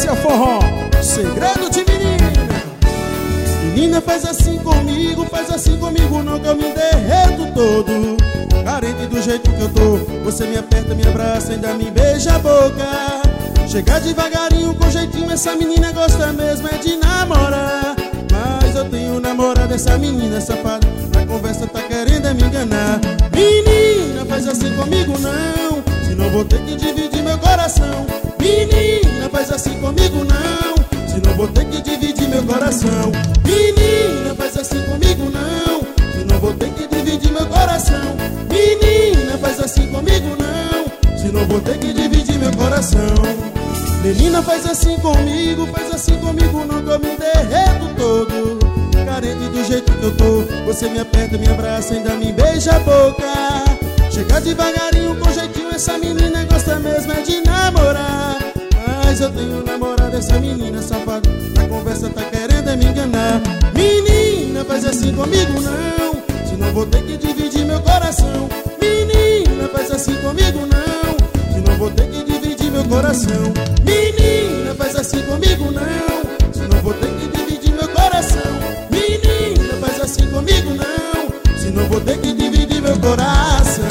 Esse é o forró, segredo de menina. Menina, faz assim comigo não, que eu me derreto todo. Carente do jeito que eu tô, você me aperta, me abraça, ainda me beija a boca. Chega devagarinho, com jeitinho, essa menina gosta mesmo é de namorar. Mas eu tenho namorada, essa menina safada, na conversa tá querendo é me enganar. Menina, faz assim comigo não, senão vou ter que dividir meu coração. Menina, faz assim comigo não, senão vou ter que dividir meu coração. Menina, faz assim comigo não, senão vou ter que dividir meu coração. Menina, faz assim comigo não, senão vou ter que dividir meu coração. Menina, faz assim comigo não, que eu me derreto todo. Carente do jeito que eu tô, você me aperta, me abraça, ainda me beija a boca. Chega devagarinho, com jeitinho, essa menina gosta mesmo é de namorar. Mas eu tenho namorada, essa menina safada, na conversa tá querendo é me enganar. Menina, faz assim comigo não, senão vou ter que dividir meu coração. Menina, faz assim comigo não, senão vou ter que dividir meu coração. Menina, faz assim comigo não, senão vou ter que dividir meu coração. Menina, faz assim comigo não, senão vou ter que dividir meu coração.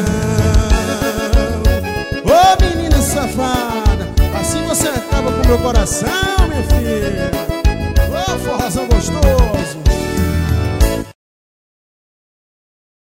Ô menina safada, assim você acaba com meu coração, minha filha.